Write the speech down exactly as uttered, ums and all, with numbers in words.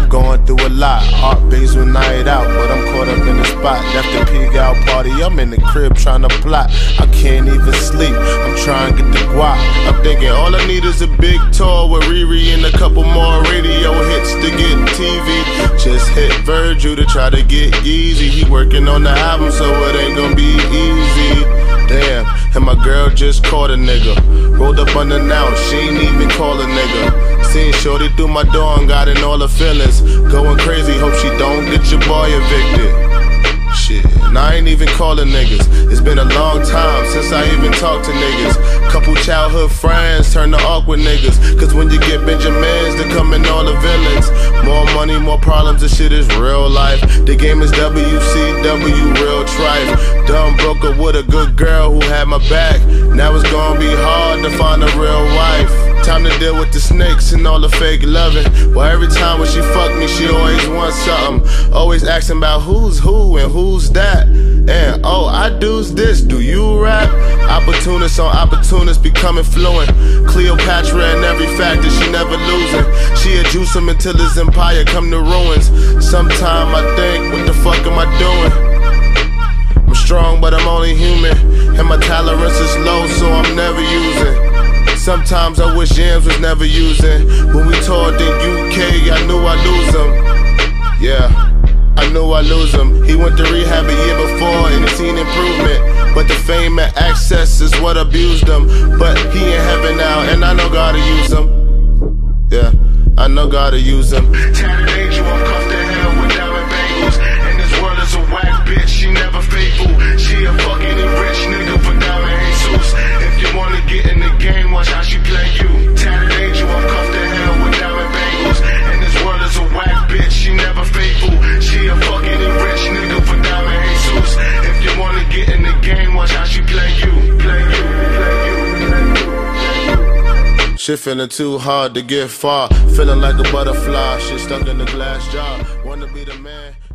Going through a lot, Art Basel night out, but I'm caught up in the spot. Left the pig out party, I'm in the crib trying to plot. I can't even sleep, I'm trying to get the guap. I'm thinking all I need is a big tour with Riri and a couple more radio hits to get T V. Just hit Virgil to try to get Yeezy. He working on the album, so it ain't gonna be easy. Damn, and my girl just caught a nigga. Rolled up unannounced, she ain't even call a nigga. Seen shorty through my door and got in all her feelings. Going crazy, hope she don't get your boy evicted. Shit, and I ain't even calling niggas. It's been a long time since I even talked to niggas. Couple childhood friends turn to awkward niggas. Cause when you get Benjamins, they come in all the villains. More money, more problems, this shit is real life. The game is W C W, real trife. Dumb broker with a good girl who had my back. Now it's gonna be hard to find a real wife. Time to deal with the snakes and all the fake loving. Well, every time when she fuck me, she always wants something. Always asking about who's who and who's that. And oh, I do's this, do you rap? Opportunists on opportunists becoming fluent. Cleopatra and every factor, she never losing. She a juice him until his empire come to ruins. Sometime I think, what the fuck am I doing? I'm strong, but I'm only human. And my tolerance is low, so I'm never using. Sometimes I wish Jams was never using. When we toured in U K, I knew I'd lose him. Yeah, I knew I'd lose him. He went to rehab a year before and he seen improvement. But the fame and access is what abused him. But he in heaven now and I know God to use him. Yeah, I know God to use him. Tatted angel, I'm cuffed to hell with diamond bangles. And this world is a whack bitch, she never faithful. She a fucking rich nigga for diamond Jesus. If you wanna get in the game, watch how she play you. Tatted angel, I'm cuffed to hell with diamond bangles. And this world is a whack bitch, she never faithful. She a fucking rich nigga for diamond Jesus. If you wanna get in the game, watch how she play you. Play you, play you, play you, play you. Shit feeling too hard to get far. Feeling like a butterfly, shit stuck in the glass jar. Wanna be the man.